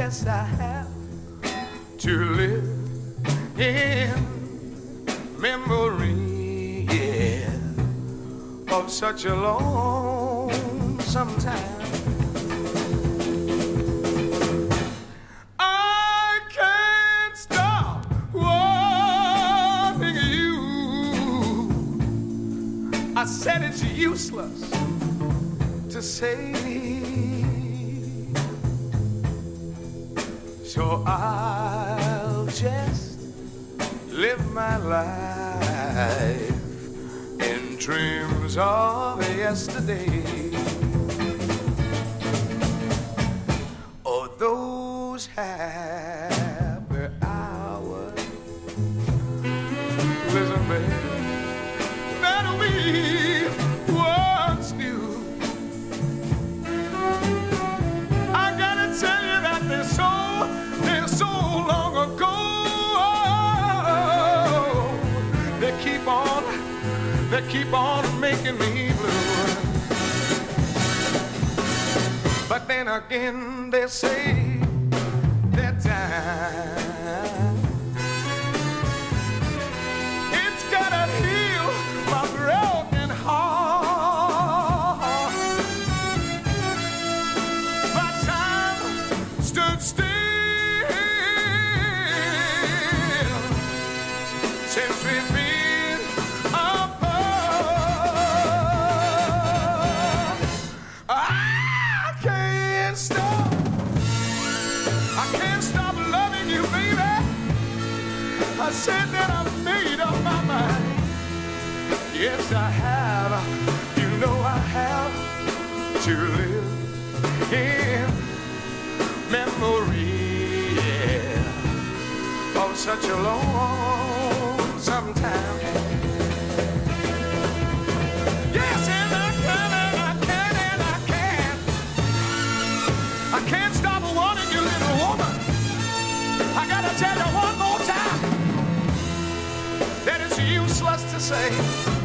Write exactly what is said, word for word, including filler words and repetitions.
yes, I have to live in memory, yeah, of such a lonesome time. I can't stop wanting you. I said it's useless to say, so I'll just live my life in dreams of yesterday. Oh, those happy hours, listen, baby, that we once knew. I gotta tell you that they're so, they're so long ago. They keep on, they keep on making me blue. But then again, they say that time, it's gotta heal my broken heart. But time stood still since we've been apart. I can't stop, I can't stop loving you, baby. I said that I've made up my mind. Yes, I have. You know I have to live in memory, yeah, of such a long sometime. Yes, and I can, and I can, and I can. I can't stop wanting you, little woman. I gotta tell you one more time that it's useless to say.